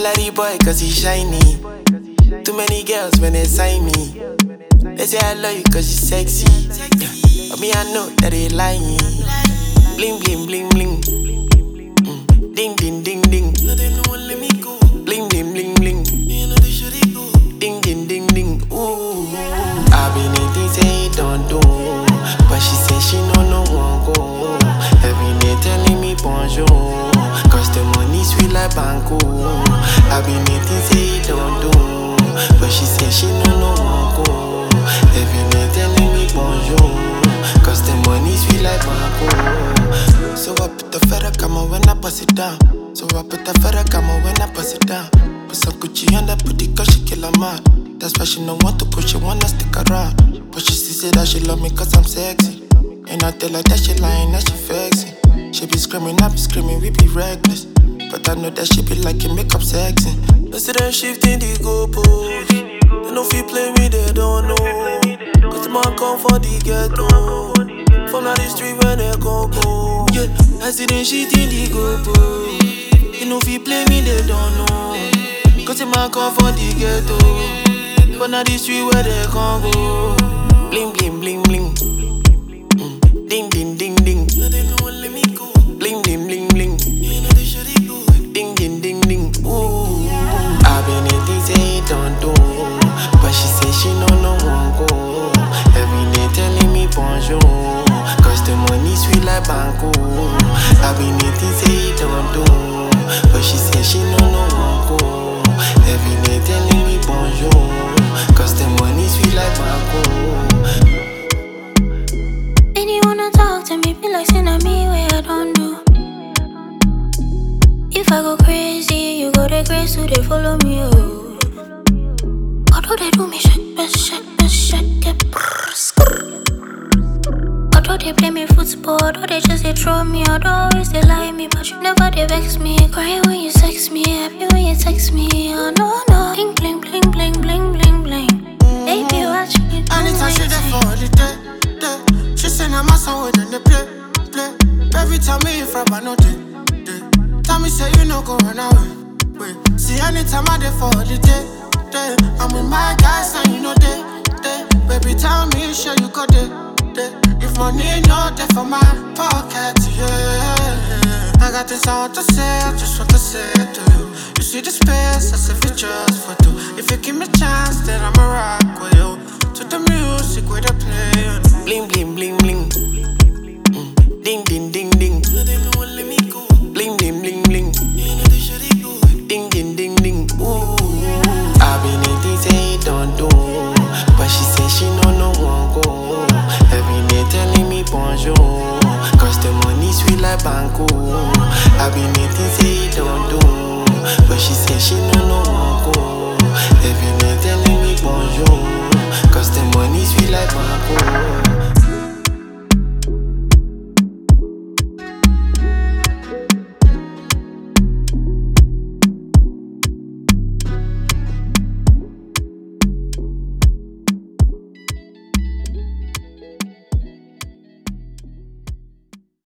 like the boy cause he shiny. Too many girls when they sign me. They say I love you cause you sexy. Yeah. But me I know that they lying. Bling bling bling bling. Ding ding ding ding. Bling bling bling bling. Ding ding ding ding. Ooh. I been in things say don't do, but she say she no one go. Every day telling me bonjour, cause the money sweet like banco. I been in things say don't do, but she say she no one go. Every day telling me bonjour, cause the money sweet like banco. So I put the feather come on when I pass it down. So I put the feather come on when I pass it down. Put some Gucci on that booty cause she kill a man. That's why she no want to push, she wanna stick around. But she still say that she love me cause I'm sexy. And I tell her that she lying, that she flexing. She be screaming, I be screaming, we be reckless. But I know that she be liking makeup sexy. Instead of shifting the goalposts, they no feel play me, they don't know. Cause the man come for the ghetto. From the street when they go. Yeah, I see them shifting the goalposts. They no feel play me, they don't know. Cause the man come for the ghetto. From the street where they can go. Bling bling bling bling. Ding ding ding ding. Bling bling bling bling. Ding ding ding ding. Ooh. I been in things say don't do, but she say she no one go. Every day telling me bonjour, cause the money sweet like banco. I been in things say don't do, but she say she no one go. Every day telling me bonjour, cause the money sweet like banco. Anyone talk to me, be like saying me where I don't do. If I go crazy, you go the grace, so they follow me, oh. Although they do me shake, get although they play me football, although they just they throw me, although always they lie me, but you never they vex me. Cry when you sex me, happy when you text me, oh no. Bling bling bling bling bling bling bling. Baby, watch me. Anytime she there for the day. She say I'm a song with them, they play. Every time me in front, I know they. Tell me say you no go run away. Wait, see anytime I there for the day. I'm with my guys and you know they. Baby, tell me sure you got it. If money no there for my pocket, yeah. I got this I want to say, I just want to say it to you. You see the space, I say it just for two. If you give me a chance, then I'ma rock with you. To the music where they play. Bling bling bling bling. Ding ding ding ding. Bling bling bling bling. Ding ding ding ding. Ooh. I been in things say don't do, but she say she no one go. Every day telling me bonjour, cause the money sweet like banco. I been in things say don't